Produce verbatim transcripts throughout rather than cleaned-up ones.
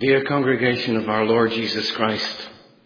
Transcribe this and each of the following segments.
Dear congregation of our Lord Jesus Christ,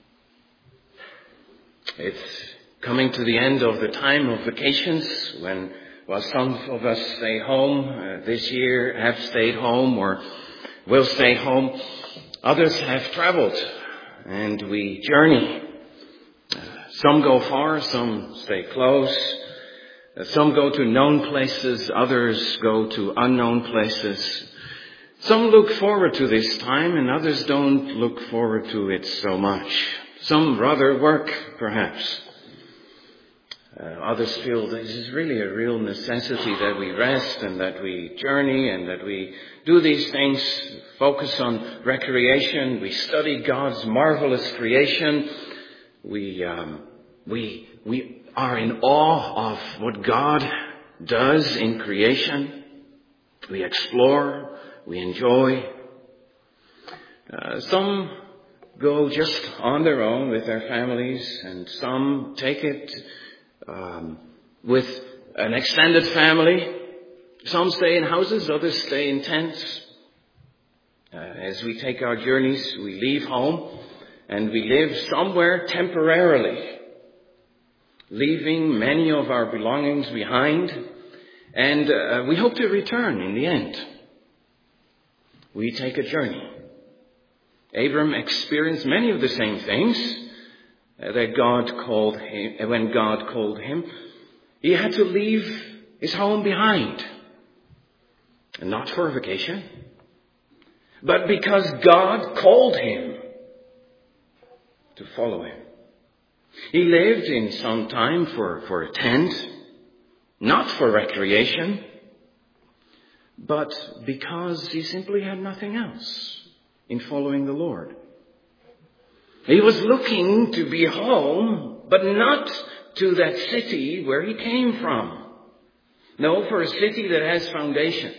it's coming to the end of the time of vacations when, while some of us stay home uh, this year, have stayed home or will stay home, others have traveled and we journey. Uh, some go far, some stay close. Uh, some go to known places, others go to unknown places. Some look forward to this time and others don't look forward to it so much. Some rather work, perhaps. Uh, others feel this is really a real necessity that we rest and that we journey and that we do these things, focus on recreation. We study God's marvelous creation. We, um, we, we are in awe of what God does in creation. We explore. We enjoy. Uh, some go just on their own with their families, and some take it um, with an extended family. Some stay in houses, others stay in tents. Uh, as we take our journeys, we leave home and we live somewhere temporarily, leaving many of our belongings behind, and uh, we hope to return in the end. We take a journey. Abram experienced many of the same things that God called him, when God called him. He had to leave his home behind. And not for a vacation, but because God called him to follow him. He lived in some time for, for a tent, not for recreation, but because he simply had nothing else in following the Lord. He was looking to be home, but not to that city where he came from. No, for a city that has foundations.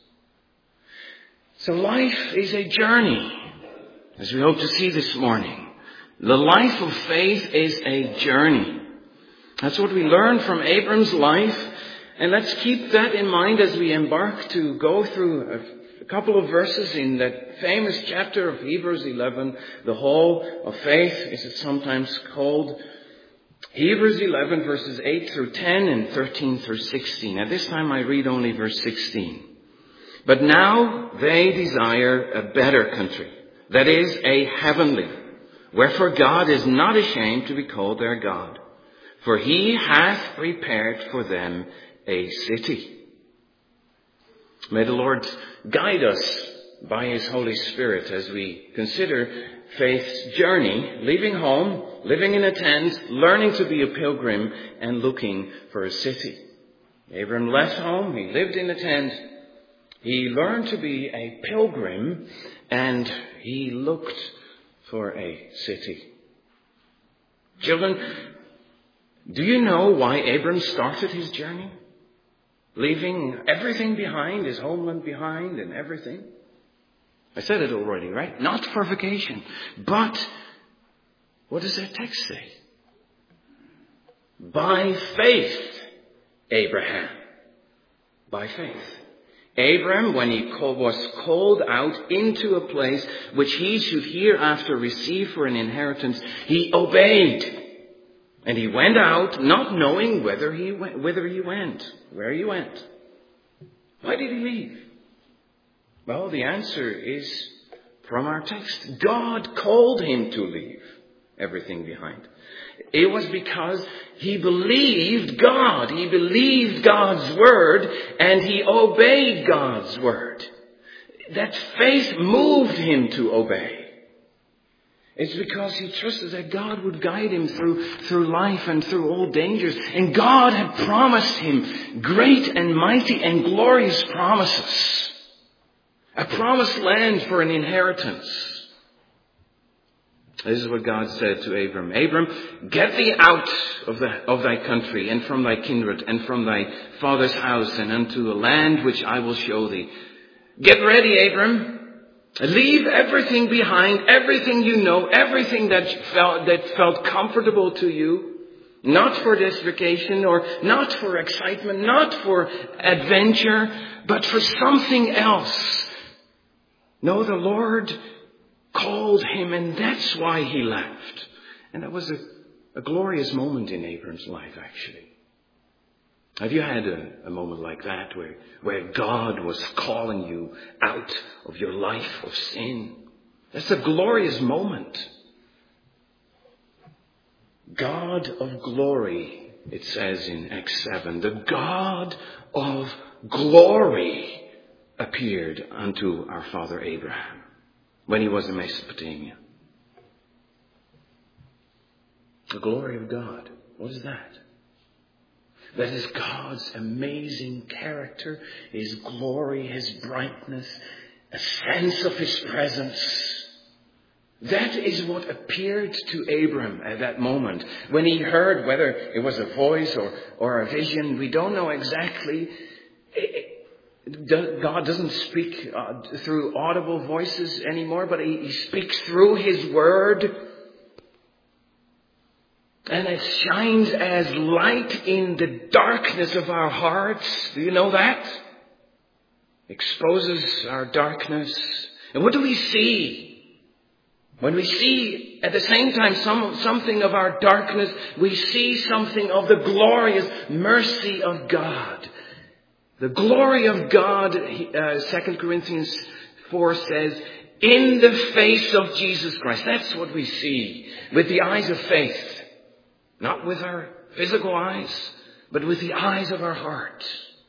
So life is a journey, as we hope to see this morning. The life of faith is a journey. That's what we learn from Abram's life. And let's keep that in mind as we embark to go through a, a couple of verses in that famous chapter of Hebrews eleven, the Hall of Faith, as it's sometimes called. Hebrews eleven, verses eight through ten and thirteen through sixteen. At this time I read only verse sixteen. But now they desire a better country, that is, a heavenly. Wherefore God is not ashamed to be called their God, for he hath prepared for them a city. May the Lord guide us by his Holy Spirit as we consider faith's journey, leaving home, living in a tent, learning to be a pilgrim, and looking for a city. Abram left home, he lived in a tent, he learned to be a pilgrim, and he looked for a city. Children, do you know why Abram started his journey? Leaving everything behind, his homeland behind and everything. I said it already, right? Not for vacation. But what does that text say? By faith, Abraham. By faith. Abram, when he was called out into a place which he should hereafter receive for an inheritance, he obeyed. And he went out not knowing whether he went, whither he went, where he went. Why did he leave? Well, the answer is from our text. God called him to leave everything behind. It was because he believed God. He believed God's word and he obeyed God's word. That faith moved him to obey. It's because he trusted that God would guide him through, through life and through all dangers. And God had promised him great and mighty and glorious promises. A promised land for an inheritance. This is what God said to Abram. Abram, get thee out of, the, of thy country and from thy kindred and from thy father's house and unto a land which I will show thee. Get ready, Abram. Leave everything behind, everything you know, everything that felt, that felt comfortable to you. Not for this vacation or not for excitement, not for adventure, but for something else. No, the Lord called him, and that's why he left. And that was a, a glorious moment in Abram's life, actually. Have you had a, a moment like that where, where God was calling you out of your life of sin? That's a glorious moment. God of glory, it says in Acts seven, the God of glory appeared unto our father Abraham when he was in Mesopotamia. The glory of God. What is that? That is God's amazing character, His glory, His brightness, a sense of His presence. That is what appeared to Abram at that moment. When he heard, whether it was a voice or, or a vision, we don't know exactly. God doesn't speak uh, through audible voices anymore, but he, he speaks through His Word. And it shines as light in the darkness of our hearts. Do you know that? Exposes our darkness. And what do we see? When we see at the same time some, something of our darkness, we see something of the glorious mercy of God. The glory of God, uh, Second Corinthians four says, in the face of Jesus Christ. That's what we see with the eyes of faith. Not with our physical eyes, but with the eyes of our heart.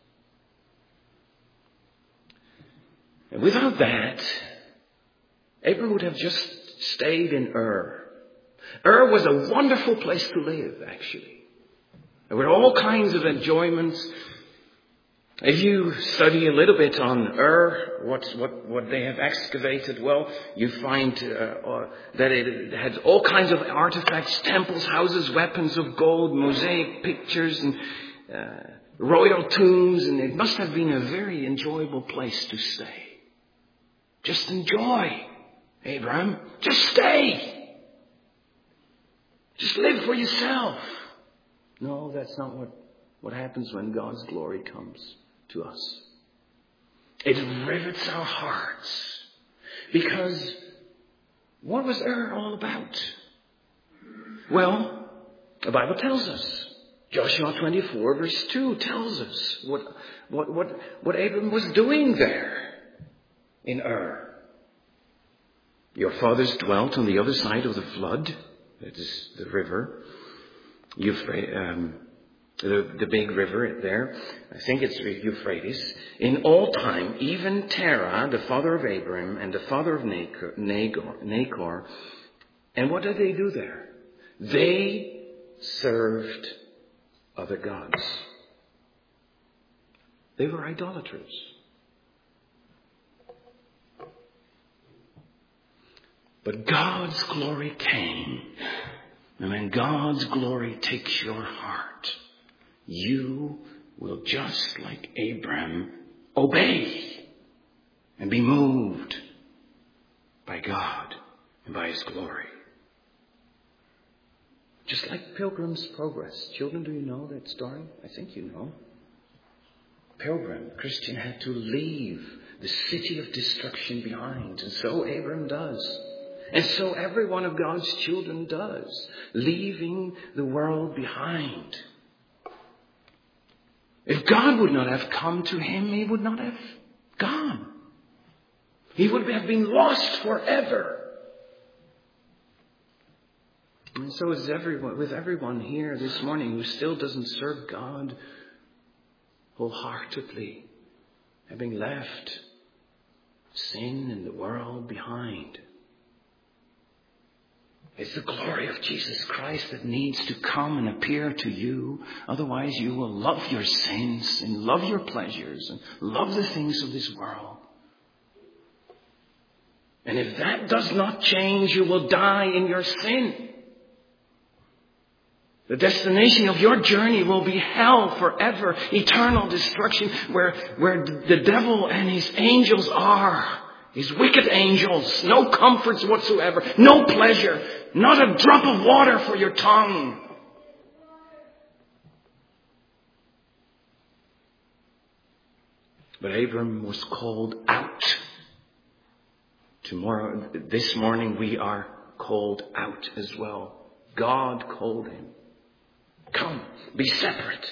And without that, Abram would have just stayed in Ur. Ur was a wonderful place to live, actually. There were all kinds of enjoyments. If you study a little bit on Ur, what, what, what they have excavated, well, you find uh, uh, that it had all kinds of artifacts, temples, houses, weapons of gold, mosaic pictures, and uh, royal tombs, and it must have been a very enjoyable place to stay. Just enjoy, Abraham. Just stay. Just live for yourself. No, that's not what, what happens when God's glory comes to us. It rivets our hearts. Because what was Ur all about? Well, the Bible tells us. Joshua twenty-four verse two tells us what, what, what, what Abram was doing there in Ur. Your fathers dwelt on the other side of the flood. That is the river. Euphrates, um, the, the big river there. I think it's Euphrates. In all time, even Terah, the father of Abram, and the father of Nahor, Nahor, Nahor. And what did they do there? They served other gods. They were idolaters. But God's glory came. And when God's glory takes your heart, you will, just like Abram, obey and be moved by God and by His glory. Just like Pilgrim's Progress. Children, do you know that story? I think you know. Pilgrim, Christian, had to leave the city of destruction behind. And so Abram does. And so every one of God's children does, leaving the world behind. If God would not have come to him, he would not have gone. He would have been lost forever. And so is everyone, with everyone here this morning who still doesn't serve God wholeheartedly, having left sin and the world behind. It's the glory of Jesus Christ that needs to come and appear to you. Otherwise you will love your sins and love your pleasures and love the things of this world. And if that does not change, you will die in your sin. The destination of your journey will be hell forever, eternal destruction, where, where the devil and his angels are. His wicked angels, no comforts whatsoever, no pleasure, not a drop of water for your tongue. But Abram was called out tomorrow, this morning, we are called out as well. God called him. Come, be separate.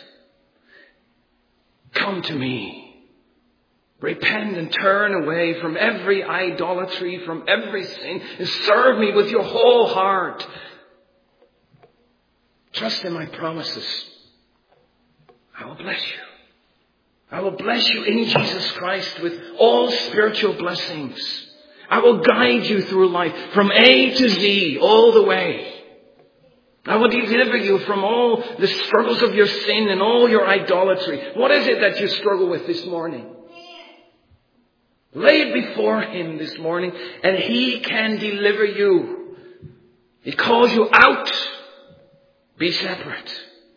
Come to me. Repent and turn away from every idolatry, from every sin, and serve me with your whole heart. Trust in my promises. I will bless you. I will bless you in Jesus Christ with all spiritual blessings. I will guide you through life from A to Z, all the way. I will deliver you from all the struggles of your sin and all your idolatry. What is it that you struggle with this morning? Lay it before him this morning and he can deliver you. He calls you out. Be separate.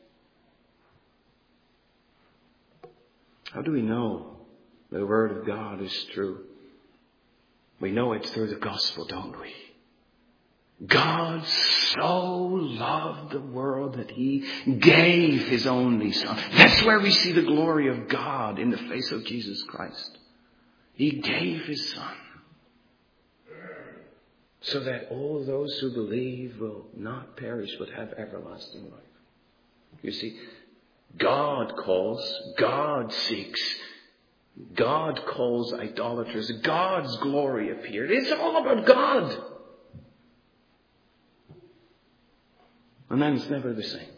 How do we know the Word of God is true? We know it through the gospel, don't we? God so loved the world that he gave his only Son. That's where we see the glory of God in the face of Jesus Christ. He gave his Son so that all those who believe will not perish but have everlasting life. You see, God calls, God seeks, God calls idolaters. God's glory appeared. It's all about God. And then it's never the same.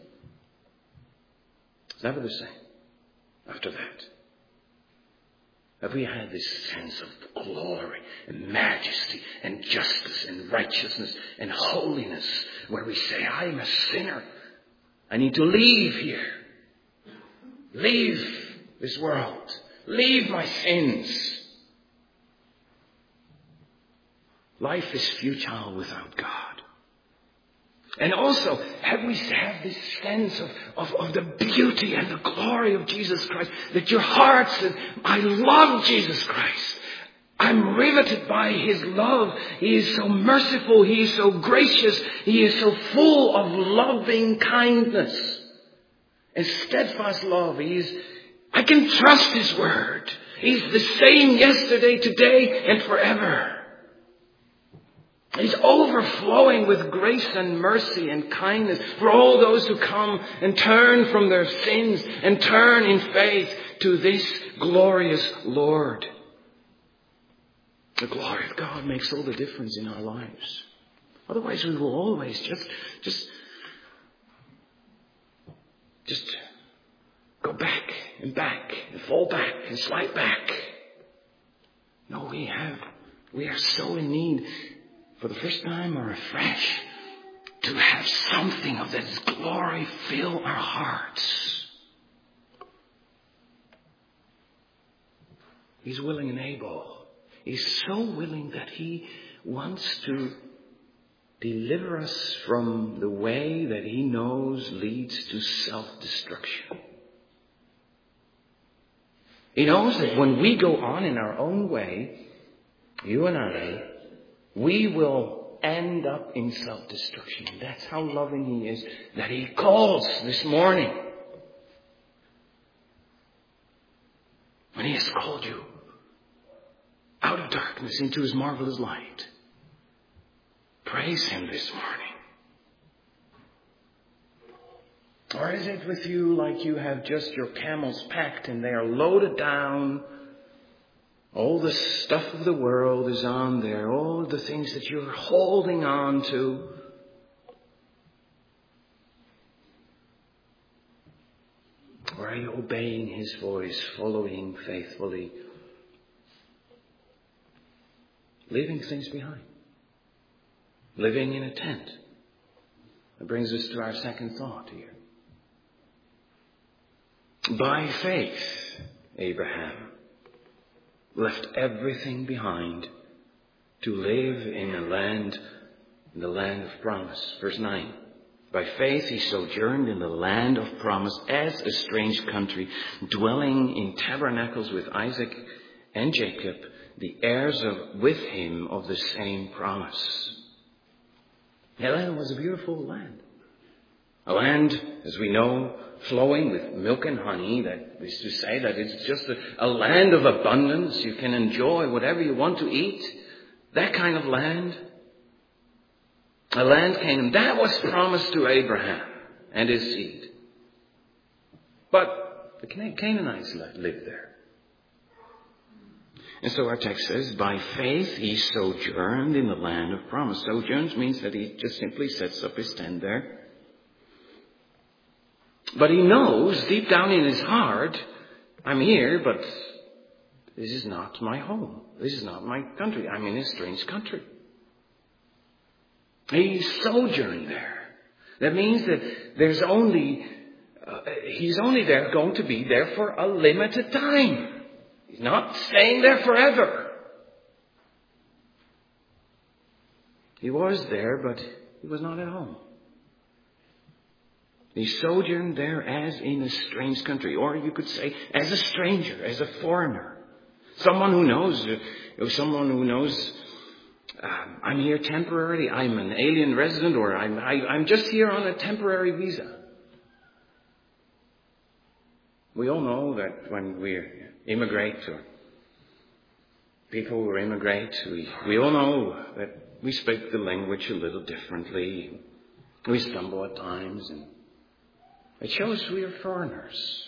It's never the same after that. Have we had this sense of glory and majesty and justice and righteousness and holiness where we say, I'm a sinner. I need to leave here. Leave this world. Leave my sins. Life is futile without God. And also, have we have this sense of, of, of the beauty and the glory of Jesus Christ, that your heart says, I love Jesus Christ. I'm riveted by his love. He is so merciful. He is so gracious. He is so full of loving kindness and steadfast love. He is, I can trust his word. He's the same yesterday, today, and forever. He's overflowing with grace and mercy and kindness for all those who come and turn from their sins and turn in faith to this glorious Lord. The glory of God makes all the difference in our lives. Otherwise we will always just, just, just go back and back and fall back and slide back. No, we have, we are so in need, for the first time or afresh, to have something of that glory fill our hearts. He's willing and able. He's so willing that he wants to deliver us from the way that he knows leads to self-destruction. He knows that when we go on in our own way, you and I, we will end up in self-destruction. That's how loving he is, that he calls this morning. When he has called you out of darkness into his marvelous light, praise him this morning. Or is it with you like you have just your camels packed and they are loaded down? All the stuff of the world is on there. All the things that you're holding on to. Or are you obeying his voice, following faithfully, leaving things behind? Living in a tent. That brings us to our second thought here. By faith, Abraham left everything behind to live in a land, in the land of promise. Verse nine. By faith he sojourned in the land of promise as a strange country, dwelling in tabernacles with Isaac and Jacob, the heirs of, with him of the same promise. That land was a beautiful land. A land, as we know, flowing with milk and honey. That is to say that it's just a, a land of abundance. You can enjoy whatever you want to eat. That kind of land, a land Canaan, that was promised to Abraham and his seed. But the Canaanites lived there. And so our text says, by faith he sojourned in the land of promise. Sojourns means that he just simply sets up his tent there. But he knows deep down in his heart, I'm here, but this is not my home. This is not my country. I'm in a strange country. He sojourned there. That means that there's only, uh, he's only there, going to be there for a limited time. He's not staying there forever. He was there, but he was not at home. He sojourned there as in a strange country, or you could say as a stranger, as a foreigner. Someone who knows, uh, someone who knows, um, I'm here temporarily, I'm an alien resident, or I'm, I, I'm just here on a temporary visa. We all know that when we immigrate, or people who immigrate, we, we all know that we speak the language a little differently. We stumble at times, and it shows we are foreigners.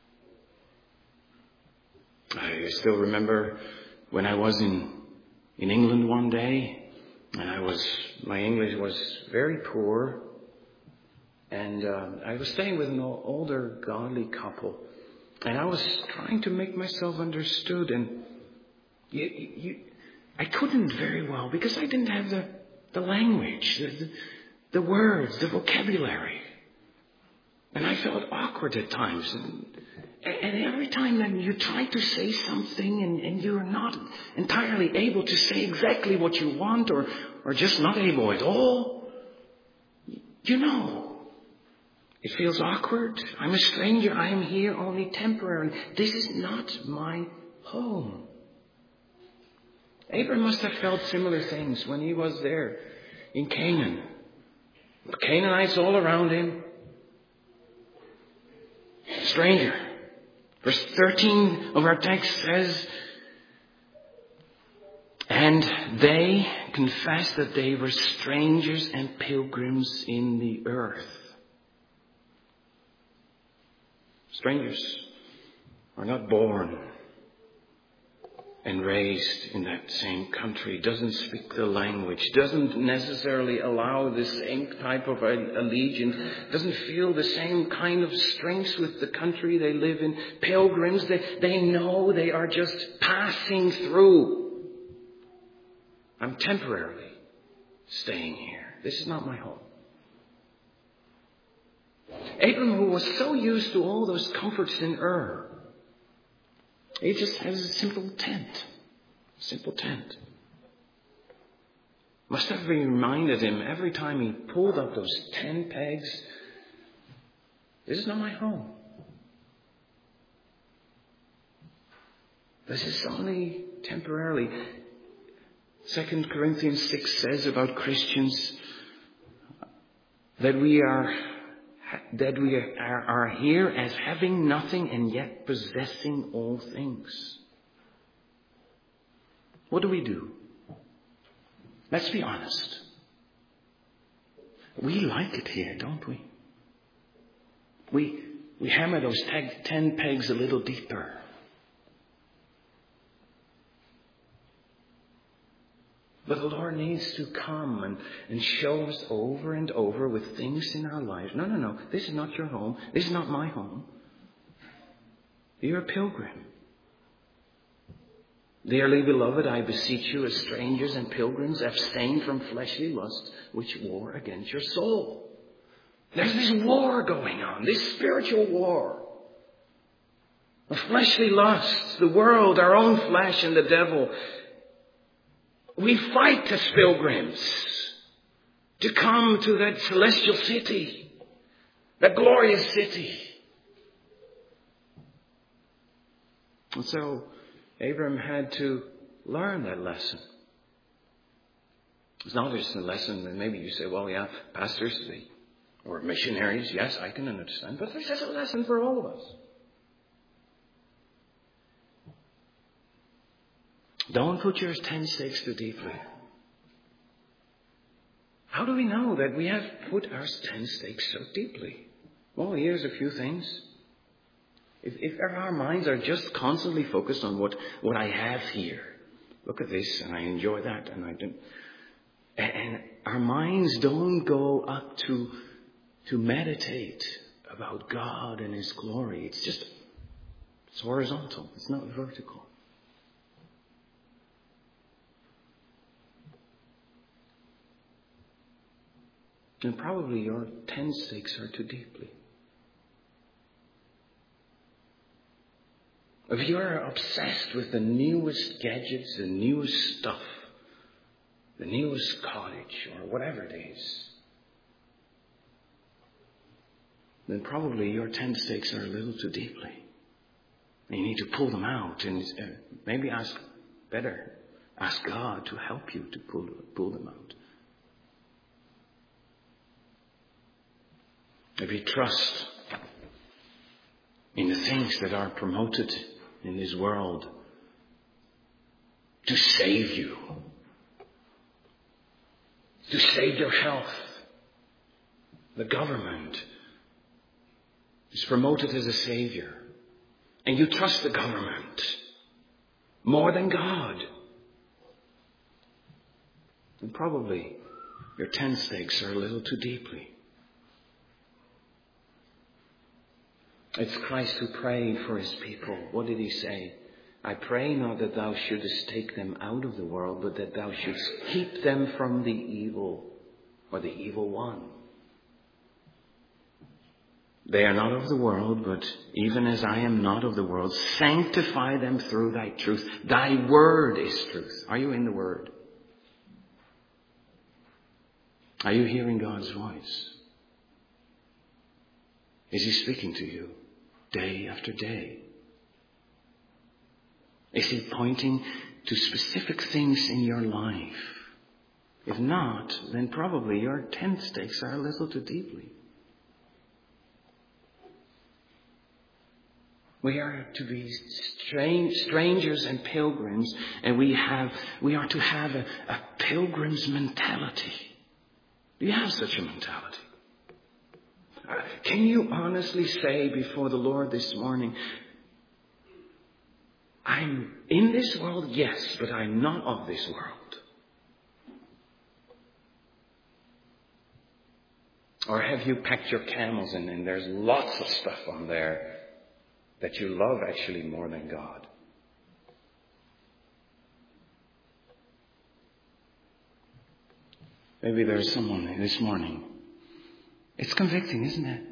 I still remember when I was in in England one day, and I was my English was very poor, and uh, I was staying with an older godly couple, and I was trying to make myself understood, and you, you, I couldn't very well because I didn't have the the language, the, the, the words, the vocabulary. And I felt awkward at times. And, and every time that you try to say something and, and you're not entirely able to say exactly what you want, or, or just not able at all, you know, it feels awkward. I'm a stranger. I am here only temporarily. This is not my home. Abraham must have felt similar things when he was there in Canaan. The Canaanites all around him. Stranger. Verse thirteen of our text says, and they confessed that they were strangers and pilgrims in the earth. Strangers are not born and raised in that same country, doesn't speak the language, doesn't necessarily allow the same type of allegiance, doesn't feel the same kind of strength with the country they live in. Pilgrims, they, they know they are just passing through. I'm temporarily staying here. This is not my home. Abram, who was so used to all those comforts in Ur, he just has a simple tent. Simple tent. Must have reminded him every time he pulled up those tent pegs, this is not my home. This is only temporarily. Second Corinthians six says about Christians that we are that we are, are here as having nothing and yet possessing all things. What do we do? Let's be honest. We like it here, don't we? We we hammer those tag, ten pegs a little deeper. But the Lord needs to come and, and show us over and over with things in our lives. No, no, no. This is not your home. This is not my home. You're a pilgrim. Dearly beloved, I beseech you as strangers and pilgrims, abstain from fleshly lusts which war against your soul. There's this war going on, this spiritual war. The fleshly lusts, the world, our own flesh and the devil. We fight as pilgrims to come to that celestial city, that glorious city. And so Abraham had to learn that lesson. It's not just a lesson that maybe you say, well, yeah, pastors they, or missionaries, yes, I can understand. But this is a lesson for all of us. Don't put your tent stakes too deeply. How do we know that we have put our tent stakes so deeply? Well, here's a few things. If, if our minds are just constantly focused on what, what I have here, look at this and I enjoy that and I don't, and, and our minds don't go up to, to meditate about God and His glory. It's just, it's horizontal. It's not vertical. And probably your tent stakes are too deeply. If you are obsessed with the newest gadgets, the newest stuff, the newest cottage, or whatever it is, then probably your tent stakes are a little too deeply. And you need to pull them out and uh, maybe ask, better, ask God to help you to pull, pull them out. If you trust in the things that are promoted in this world to save you, to save your health, the government is promoted as a savior, and you trust the government more than God, then probably your tent stakes are a little too deeply. It's Christ who prayed for His people. What did He say? I pray not that thou shouldest take them out of the world, but that thou shouldst keep them from the evil or the evil one. They are not of the world, but even as I am not of the world, sanctify them through thy truth. Thy word is truth. Are you in the word? Are you hearing God's voice? Is He speaking to you day after day? Is He pointing to specific things in your life? If not, then probably your tent stakes are a little too deeply. We are to be strange, strangers and pilgrims, and we have we are to have a, a pilgrim's mentality. Do you have such a mentality? Uh, can you honestly say before the Lord this morning, I'm in this world, yes, but I'm not of this world? Or have you packed your camels in and there's lots of stuff on there that you love actually more than God? Maybe there's someone this morning. It's convicting, isn't it?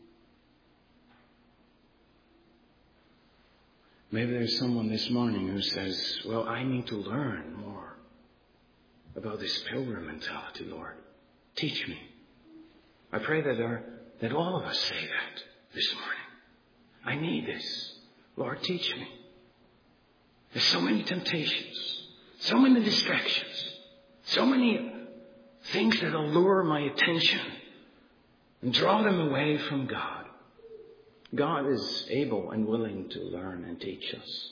Maybe there's someone this morning who says, well, I need to learn more about this pilgrim mentality, Lord. Teach me. I pray that, our, that all of us say that this morning. I need this. Lord, teach me. There's so many temptations, so many distractions, so many things that allure my attention and draw them away from God. God is able and willing to learn and teach us.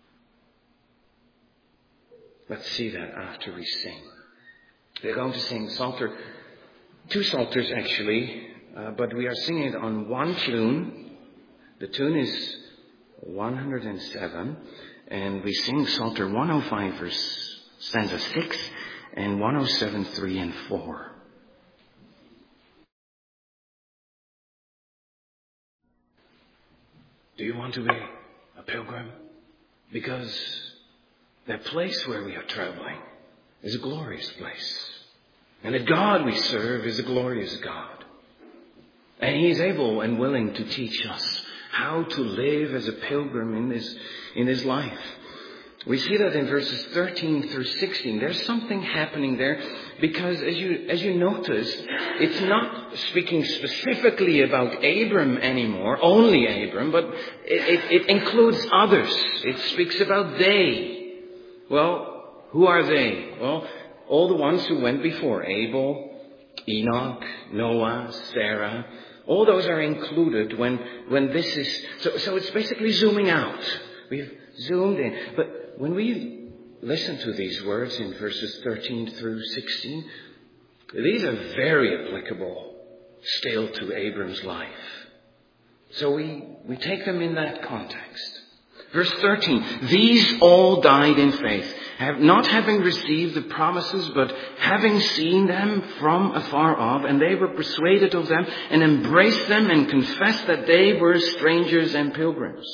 Let's see that after we sing. We're going to sing Psalter, two Psalters actually, uh, but we are singing it on one tune. The tune is one hundred seven, and we sing Psalter one oh five, verse stanza six, and one oh seven, three and four. Do you want to be a pilgrim? Because that place where we are traveling is a glorious place. And the God we serve is a glorious God. And He is able and willing to teach us how to live as a pilgrim in this, in this life. We see that in verses thirteen through sixteen. There's something happening there because as you, as you notice, it's not speaking specifically about Abram anymore, only Abram, but it, it, it includes others. It speaks about they. Well, who are they? Well, all the ones who went before, Abel, Enoch, Noah, Sarah, all those are included when, when this is, so, so it's basically zooming out. We've zoomed in. But when we listen to these words in verses thirteen through sixteen, These are very applicable still to Abram's life. So we, we take them in that context. Verse thirteen, these all died in faith, have, not having received the promises, but having seen them from afar off, and they were persuaded of them, and embraced them, and confessed that they were strangers and pilgrims.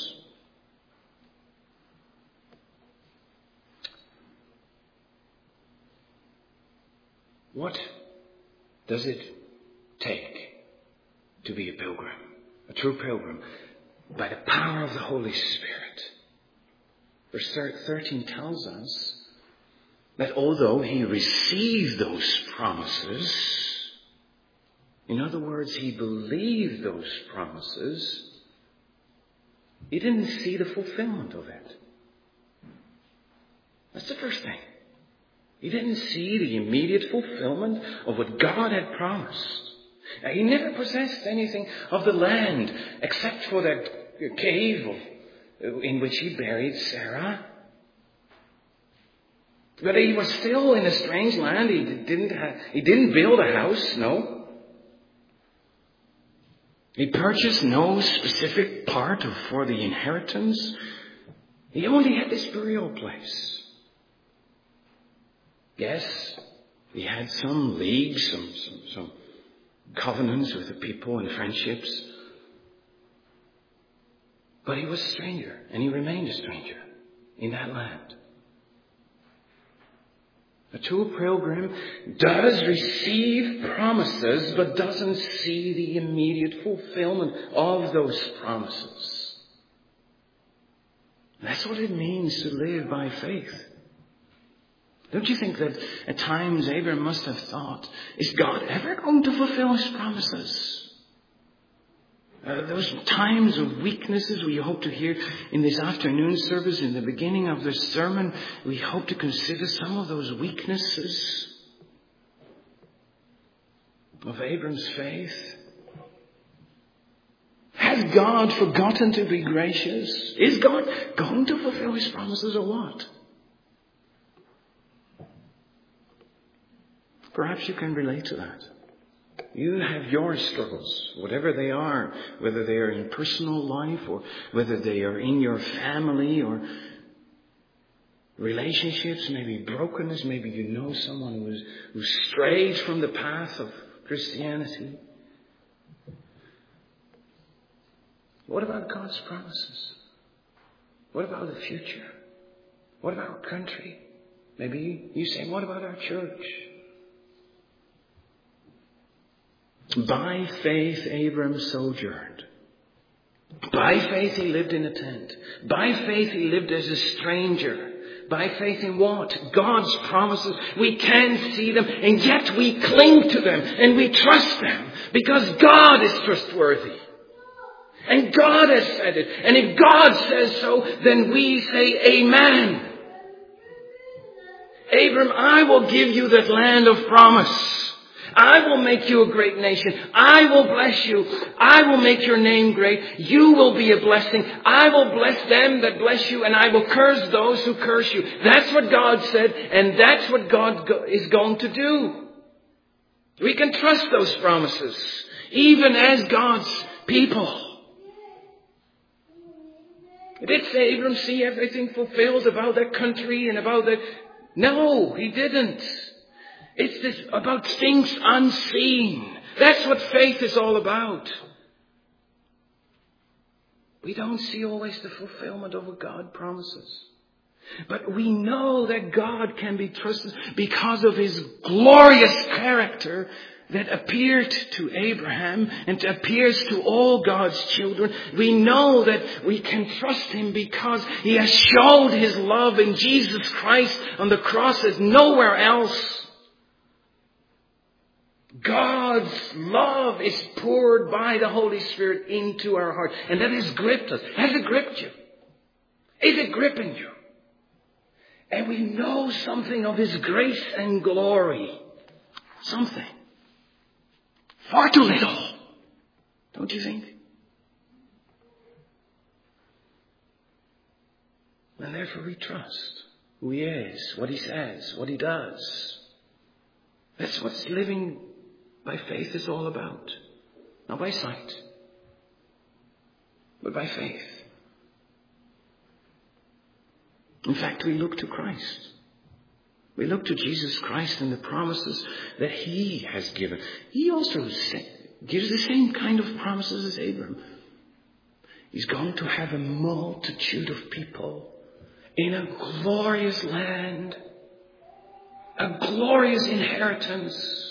What does it take to be a pilgrim, a true pilgrim? By the power of the Holy Spirit. Verse thirteen tells us that although he received those promises, in other words, he believed those promises, he didn't see the fulfillment of it. That's the first thing. He didn't see the immediate fulfillment of what God had promised. Now, he never possessed anything of the land except for that cave of, in which he buried Sarah. But he was still in a strange land. He didn't have, he didn't build a house, no. He purchased no specific part of, for the inheritance. He only had this burial place. Yes, he had some leagues, some, some, some covenants with the people and friendships. But he was a stranger, and he remained a stranger in that land. A true pilgrim does receive promises, but doesn't see the immediate fulfillment of those promises. That's what it means to live by faith. Don't you think that at times Abraham must have thought, is God ever going to fulfill his promises? Uh, those times of weaknesses we hope to hear in this afternoon service, in the beginning of this sermon, we hope to consider some of those weaknesses of Abraham's faith. Has God forgotten to be gracious? Is God going to fulfill his promises or what? Perhaps you can relate to that. You have your struggles, whatever they are, whether they are in personal life or whether they are in your family or relationships, maybe brokenness, maybe you know someone who is who strayed from the path of Christianity. What about God's promises? What about the future? What about our country? Maybe you say, what about our church? By faith, Abram sojourned. By faith, he lived in a tent. By faith, he lived as a stranger. By faith in what? God's promises. We can't see them, and yet we cling to them, and we trust them, because God is trustworthy. And God has said it. And if God says so, then we say amen. Abram, I will give you that land of promise. I will make you a great nation. I will bless you. I will make your name great. You will be a blessing. I will bless them that bless you, and I will curse those who curse you. That's what God said, and that's what God is going to do. We can trust those promises, even as God's people. Did Abram see everything fulfilled about that country and about that? No, he didn't. It's this about things unseen. That's what faith is all about. We don't see always the fulfillment of what God promises. But we know that God can be trusted because of his glorious character that appeared to Abraham and appears to all God's children. We know that we can trust him because he has showed his love in Jesus Christ on the cross as nowhere else. God's love is poured by the Holy Spirit into our heart. And that has gripped us. Has it gripped you? Is it gripping you? And we know something of his grace and glory. Something. Far too little. Don't you think? And therefore we trust who he is, what he says, what he does. That's what living by faith is all about. Not by sight, but by faith. In fact, we look to Christ. We look to Jesus Christ and the promises that He has given. He also gives the same kind of promises as Abraham. He's going to have a multitude of people in a glorious land, a glorious inheritance.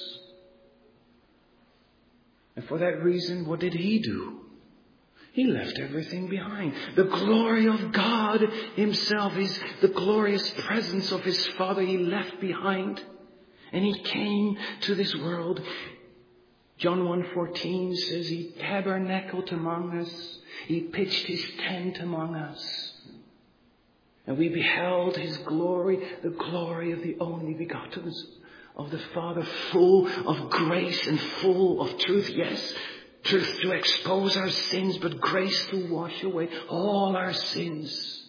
And for that reason, what did He do? He left everything behind. The glory of God Himself, is the glorious presence of His Father He left behind. And He came to this world. John one fourteen says He tabernacled among us. He pitched His tent among us. And we beheld His glory, the glory of the only begotten of the Father, full of grace and full of truth. Yes, truth to expose our sins, but grace to wash away all our sins.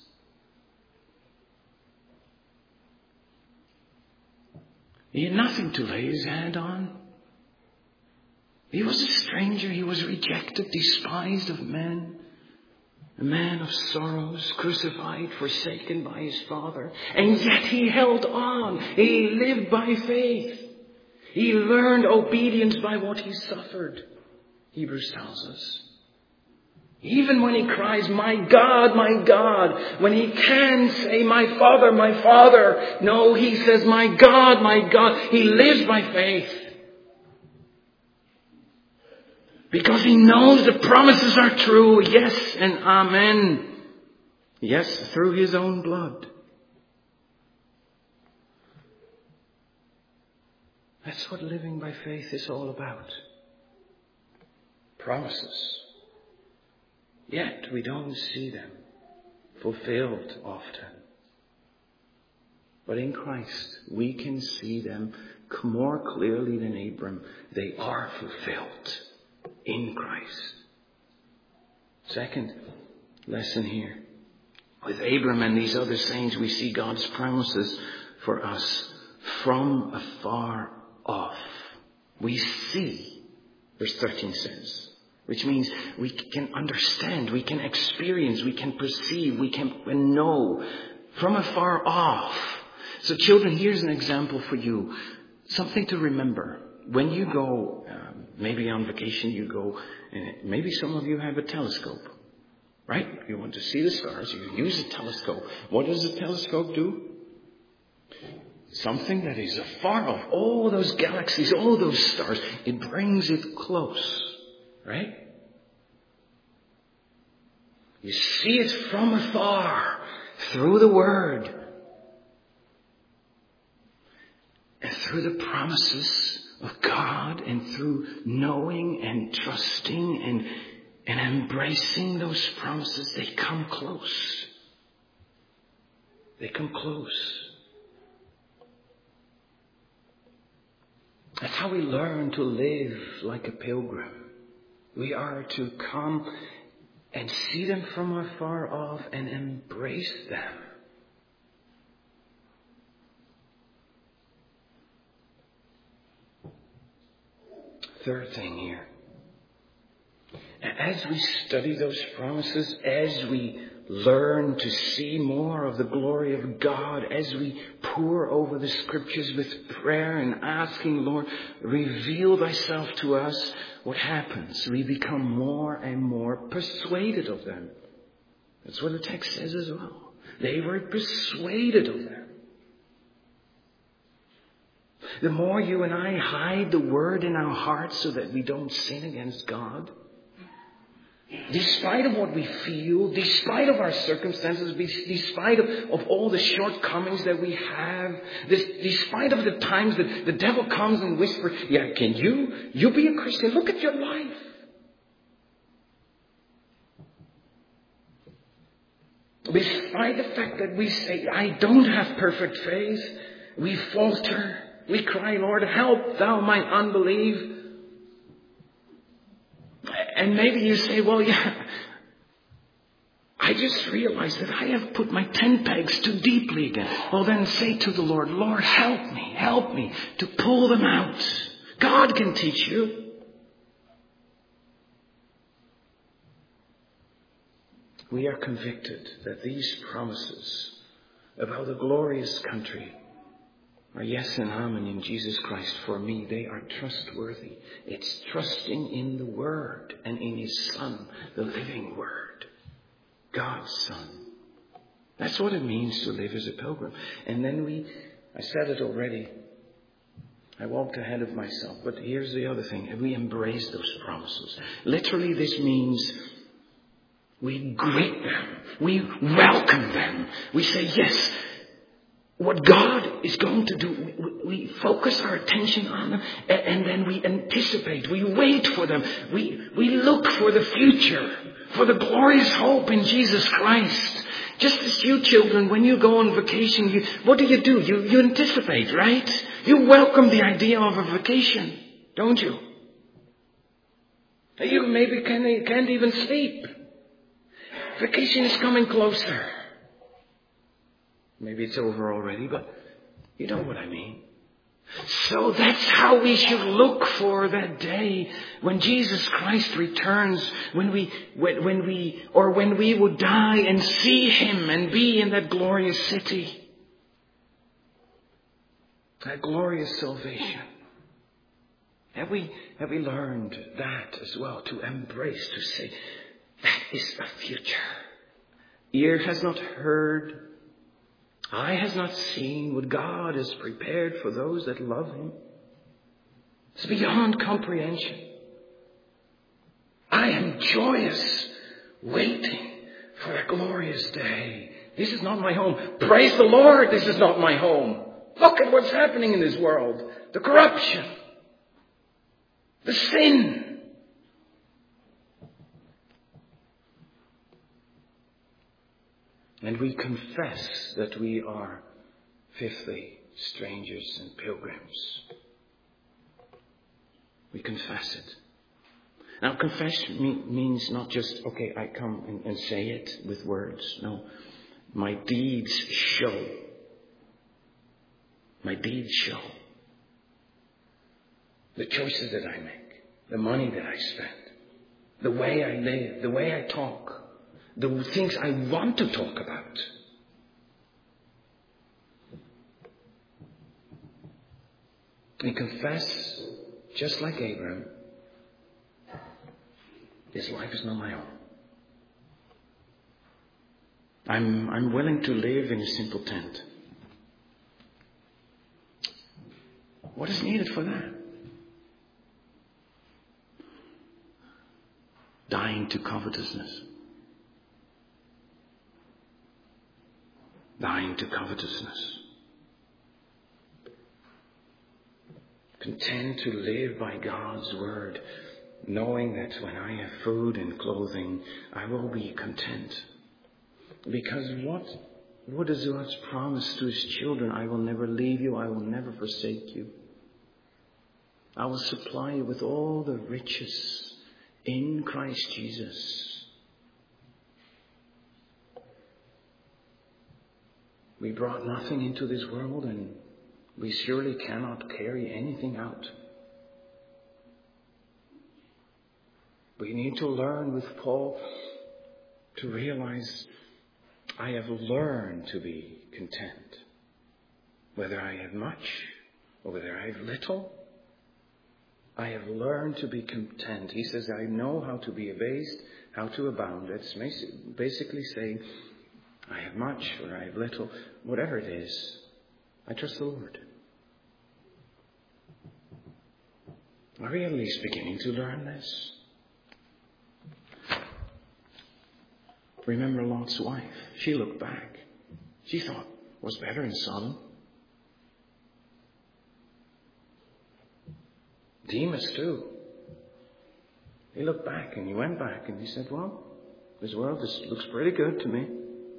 He had nothing to lay His hand on. He was a stranger. He was rejected, despised of men. A man of sorrows, crucified, forsaken by His Father. And yet He held on. He lived by faith. He learned obedience by what He suffered. Hebrews tells us. Even when He cries, "My God, my God," when He can say, "My Father, my Father," no, He says, "My God, my God." He lives by faith. Because He knows the promises are true. Yes and amen. Yes, through His own blood. That's what living by faith is all about. Promises. Yet we don't see them fulfilled often. But in Christ, we can see them more clearly than Abram. They are fulfilled in Christ. Second lesson here. With Abram and these other saints, we see God's promises for us from afar off. We see, verse thirteen says, which means we can understand, we can experience, we can perceive, we can know from afar off. So children, here's an example for you. Something to remember. When you go, um, maybe on vacation you go, and maybe some of you have a telescope, right? You want to see the stars, you use a telescope. What does a telescope do? Something that is afar off, all those galaxies, all those stars, it brings it close, right? You see it from afar, through the Word, and through the promises of God, and through knowing and trusting and, and embracing those promises, they come close. They come close. That's how we learn to live like a pilgrim. We are to come and see them from afar off and embrace them. Third thing here. As we study those promises, as we learn to see more of the glory of God, as we pore over the Scriptures with prayer and asking, Lord, reveal Thyself to us, what happens? We become more and more persuaded of them. That's what the text says as well. They were persuaded of them. The more you and I hide the Word in our hearts so that we don't sin against God, despite of what we feel, despite of our circumstances, despite of, of all the shortcomings that we have, this, despite of the times that the devil comes and whispers, yeah, can you, you be a Christian? Look at your life. Despite the fact that we say, I don't have perfect faith, we falter, we cry, Lord, help thou my unbelief. And maybe you say, well, yeah, I just realized that I have put my tent pegs too deeply again. Well, then say to the Lord, Lord, help me, help me to pull them out. God can teach you. We are convicted that these promises about the glorious country are yes and amen in Jesus Christ. For me, they are trustworthy. It's trusting in the Word and in His Son, the living Word, God's Son. That's what it means to live as a pilgrim. And then we, I said it already, I walked ahead of myself, but here's the other thing. We embrace those promises. Literally, this means we greet them. We welcome them. We say, yes, what God is going to do, we, we focus our attention on them, and, and then we anticipate. We wait for them. We, we look for the future, for the glorious hope in Jesus Christ. Just as you children, when you go on vacation, you, what do you do? You, you anticipate, right? You welcome the idea of a vacation, don't you? You maybe can't, can't even sleep. Vacation is coming closer. Maybe it's over already, but you know what I mean. So that's how we should look for that day when Jesus Christ returns, when we, when, when we, or when we would die and see Him and be in that glorious city. That glorious salvation. Have we, have we learned that as well, to embrace, to say, that is the future. Ear has not heard, eye has not seen what God has prepared for those that love Him. It's beyond comprehension. I am joyous, waiting for a glorious day. This is not my home. Praise the Lord, this is not my home. Look at what's happening in this world. The corruption. The sin. And we confess that we are, fifthly, strangers and pilgrims. We confess it. Now, confess me- means not just, okay, I come and, and say it with words. No, my deeds show. My deeds show. The choices that I make, the money that I spend, the way I live, the way I talk. The things I want to talk about. We confess, just like Abraham, this life is not my own. I'm, I'm willing to live in a simple tent. What is needed for that? Dying to covetousness. Dying to covetousness. Content to live by God's word, knowing that when I have food and clothing, I will be content. Because what, what is God's promise to His children? I will never leave you, I will never forsake you. I will supply you with all the riches in Christ Jesus. We brought nothing into this world, and we surely cannot carry anything out. We need to learn with Paul to realize I have learned to be content. Whether I have much or whether I have little, I have learned to be content. He says, I know how to be abased, how to abound. That's basically saying, I have much or I have little, whatever it is, I trust the Lord. Are we at least beginning to learn this? Remember Lot's wife. She looked back. She thought it was better in Sodom. Demas too. He looked back and he went back and he said, well, this world this looks pretty good to me.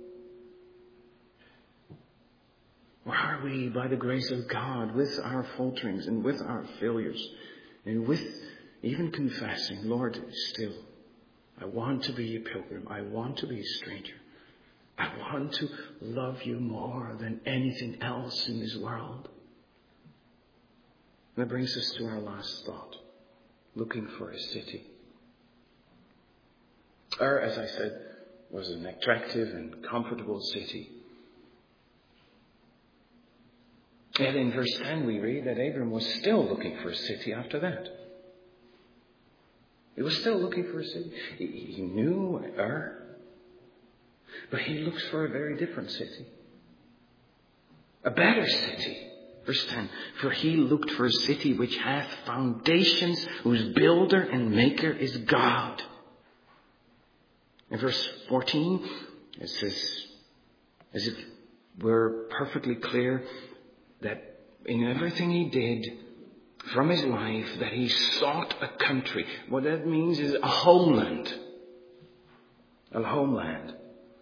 Or are we, by the grace of God, with our falterings and with our failures, and with even confessing, Lord, still, I want to be a pilgrim. I want to be a stranger. I want to love you more than anything else in this world. And that brings us to our last thought. Looking for a city. Ur, as I said, was an attractive and comfortable city. Yet in verse ten we read that Abram was still looking for a city after that. He was still looking for a city. He, he knew Ur, but he looks for a very different city. A better city. Verse ten, for he looked for a city which hath foundations, whose builder and maker is God. In verse fourteen, it says, as if we're perfectly clear that in everything he did from his life, that he sought a country. What that means is a homeland. A homeland.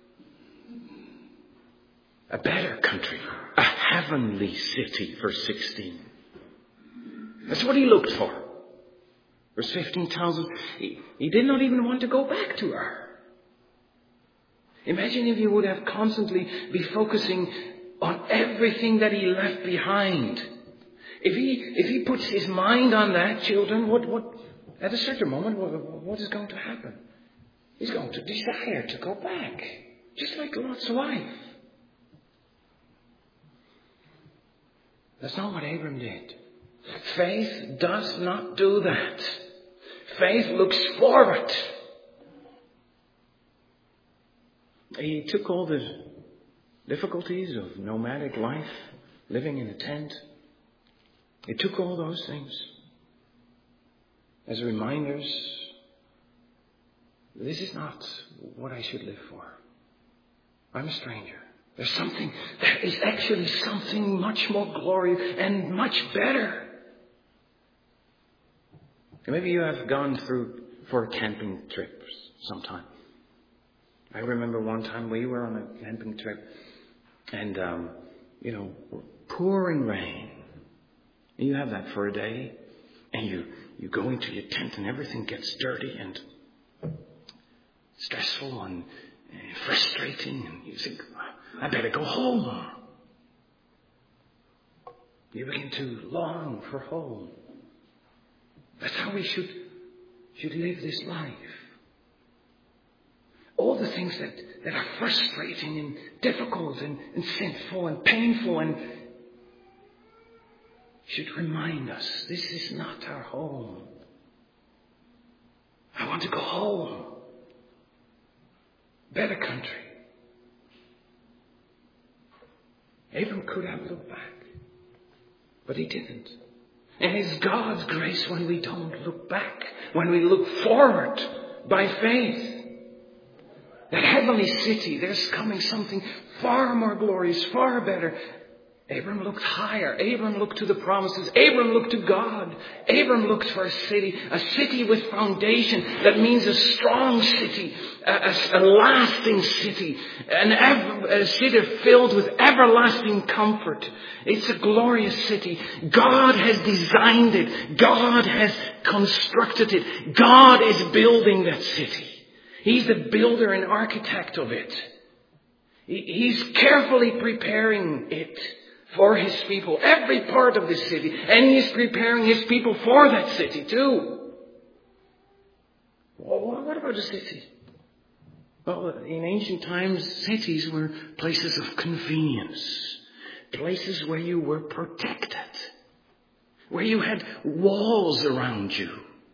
A better country. A heavenly city, verse sixteen. That's what he looked for. Verse fifteen tells us he, he did not even want to go back to Ur. Imagine if he would have constantly be focusing on everything that he left behind. If he if he puts his mind on that, children, what what at a certain moment, what, what is going to happen? He's going to desire to go back, just like Lot's wife. That's not what Abram did. Faith does not do that. Faith looks forward. He took all the difficulties of nomadic life, living in a tent. He took all those things as reminders. This is not what I should live for. I'm a stranger. There's something, there is actually something much more glorious and much better. Maybe you have gone through for a camping trip sometime. I remember one time we were on a camping trip and, um, you know, pouring rain. And you have that for a day and you, you go into your tent and everything gets dirty and stressful and, and frustrating, and you think, I better go home. You begin to long for home. That's how we should, should live this life. All the things that, that are frustrating and difficult and, and sinful and painful and should remind us this is not our home. I want to go home. Better country. Abram could have looked back, but he didn't. And it's God's grace when we don't look back, when we look forward by faith. That heavenly city, there's coming something far more glorious, far better. Abram looked higher. Abram looked to the promises. Abram looked to God. Abram looked for a city, a city with foundation. That means a strong city, a, a, a lasting city, an ever, a city filled with everlasting comfort. It's a glorious city. God has designed it. God has constructed it. God is building that city. He's the builder and architect of it. He's carefully preparing it for his people, every part of the city. And he is preparing his people for that city too. Well, what about the city? Well, in ancient times, cities were places of convenience. Places where you were protected. Where you had walls around you.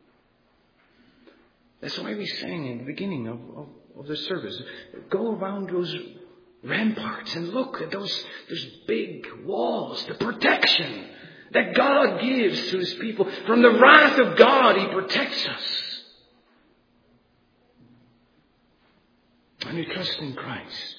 That's why we sang in the beginning of, of, of the service. Go around those ramparts and look at those, those big walls, the protection that God gives to his people. From the wrath of God, he protects us. And we trust in Christ.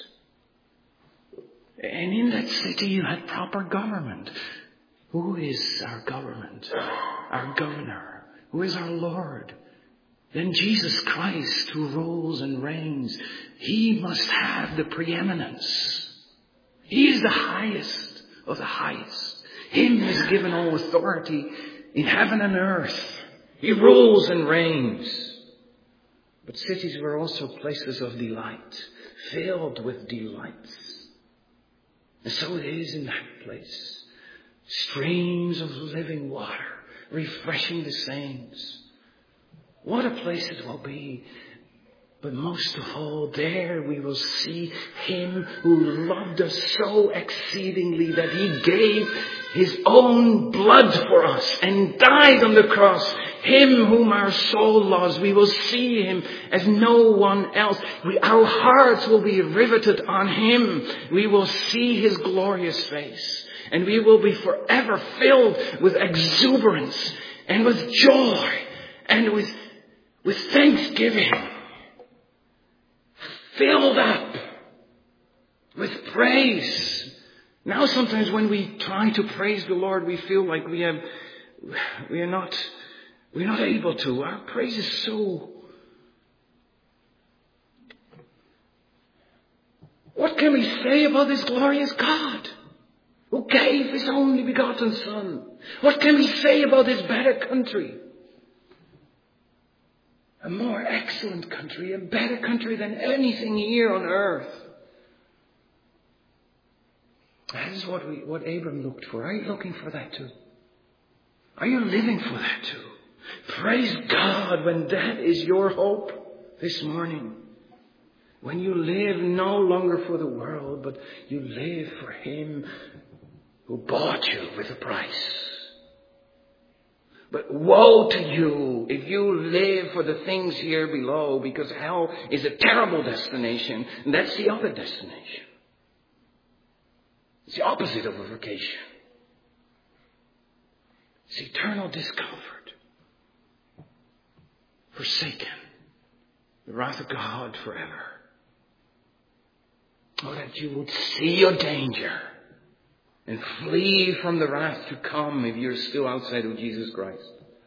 And in that city you had proper government. Who is our government? Our governor? Who is our Lord? Then Jesus Christ, who rules and reigns, he must have the preeminence. He is the highest of the highest. Him is given all authority in heaven and earth. He rules and reigns. But cities were also places of delight, filled with delights. And so it is in that place. Streams of living water, refreshing the saints. What a place it will be. But most of all, there we will see Him who loved us so exceedingly that He gave His own blood for us and died on the cross. Him whom our soul loves, we will see Him as no one else. We, our hearts will be riveted on Him. We will see His glorious face. And we will be forever filled with exuberance and with joy and with, with thanksgiving. Filled up with praise. Now sometimes when we try to praise the Lord, we feel like we have, we are not, we're not able to. Our praise is so. What can we say about this glorious God who gave His only begotten Son? What can we say about this better country? A more excellent country, a better country than anything here on earth. That is what we, what Abram looked for. Are you looking for that too? Are you living for that too? Praise God when that is your hope this morning. When you live no longer for the world, but you live for Him who bought you with a price. But woe to you if you live for the things here below, because hell is a terrible destination, and that's the other destination. It's the opposite of a vacation. It's eternal discomfort. Forsaken. The wrath of God forever. Oh, that you would see your danger and flee from the wrath to come if you're still outside of Jesus Christ.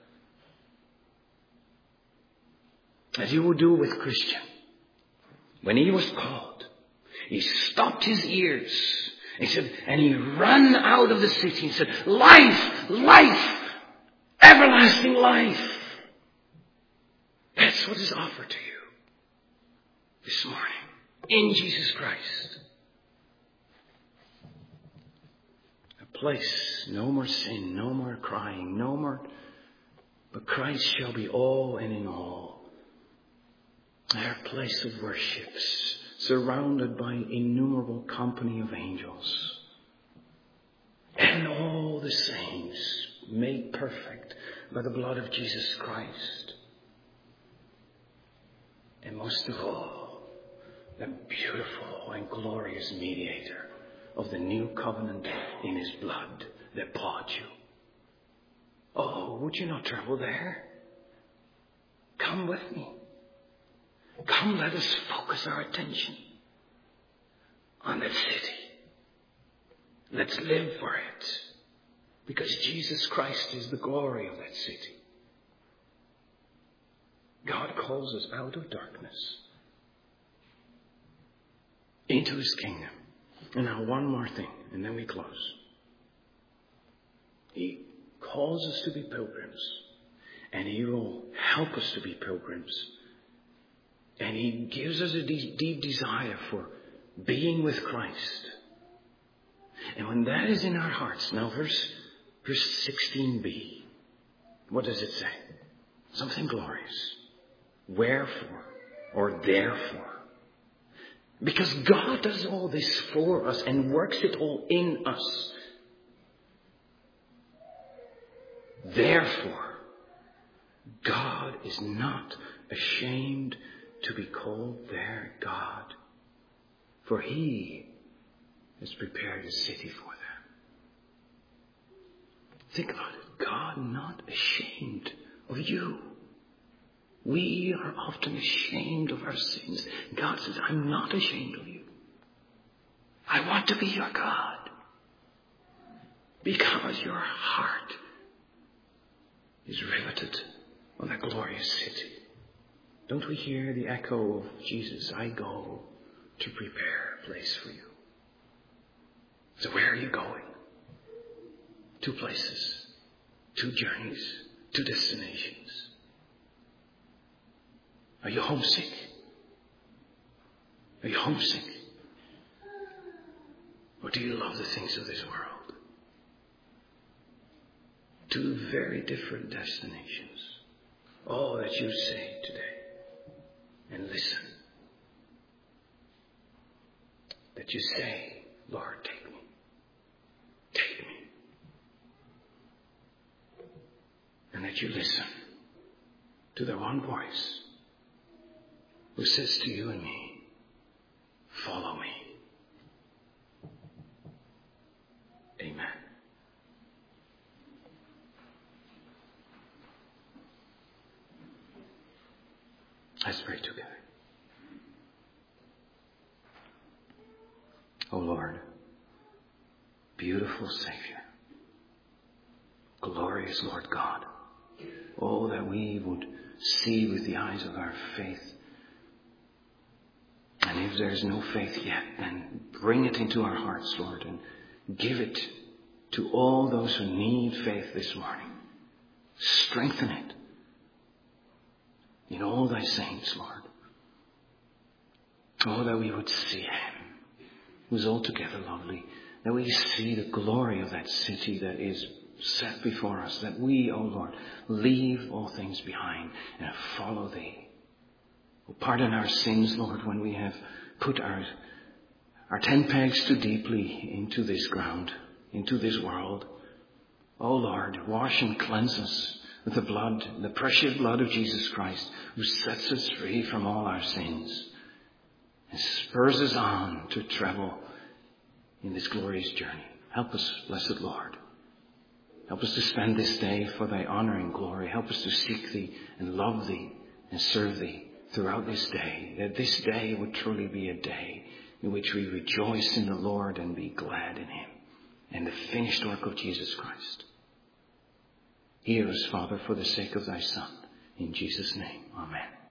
As you would do with Christian. When he was called, he stopped his ears. He said, and he ran out of the city and said, life, life, everlasting life. That's what is offered to you this morning in Jesus Christ. Place, no more sin, no more crying, no more, but Christ shall be all and in all. Our place of worship, surrounded by innumerable company of angels, and all the saints made perfect by the blood of Jesus Christ. And most of all, the beautiful and glorious mediator of the new covenant in His blood that bought you. Oh, would you not travel there? Come with me. Come, let us focus our attention on that city. Let's live for it. Because Jesus Christ is the glory of that city. God calls us out of darkness into His kingdom. And now one more thing, and then we close. He calls us to be pilgrims. And He will help us to be pilgrims. And He gives us a deep, deep desire for being with Christ. And when that is in our hearts, now verse, verse sixteen b, what does it say? Something glorious. Wherefore, or therefore. Because God does all this for us and works it all in us. Therefore, God is not ashamed to be called their God, for He has prepared a city for them. Think about it. God not ashamed of you. We are often ashamed of our sins. God says, I'm not ashamed of you. I want to be your God. Because your heart is riveted on that glorious city. Don't we hear the echo of Jesus? I go to prepare a place for you. So where are you going? Two places, two journeys, two destinations. Are you homesick? Are you homesick? Or do you love the things of this world? Two very different destinations. Oh, that you say today and listen. That you say, Lord, take me. Take me. And that you listen to the one voice who says to you and me, follow me. Amen. Let's pray together. O Lord, beautiful Savior, glorious Lord God, oh, that we would see with the eyes of our faith. And if there's no faith yet, then bring it into our hearts, Lord, and give it to all those who need faith this morning. Strengthen it in all thy saints, Lord. Oh, that we would see him, who's altogether lovely, that we see the glory of that city that is set before us, that we, oh Lord, leave all things behind and follow thee. Oh, pardon our sins, Lord, when we have put our, our tent pegs too deeply into this ground, into this world. Oh Lord, wash and cleanse us with the blood, the precious blood of Jesus Christ, who sets us free from all our sins and spurs us on to travel in this glorious journey. Help us, blessed Lord. Help us to spend this day for thy honor and glory. Help us to seek thee and love thee and serve thee throughout this day. That this day would truly be a day in which we rejoice in the Lord and be glad in him and the finished work of Jesus Christ. Hear us, Father, for the sake of thy Son. In Jesus' name, amen.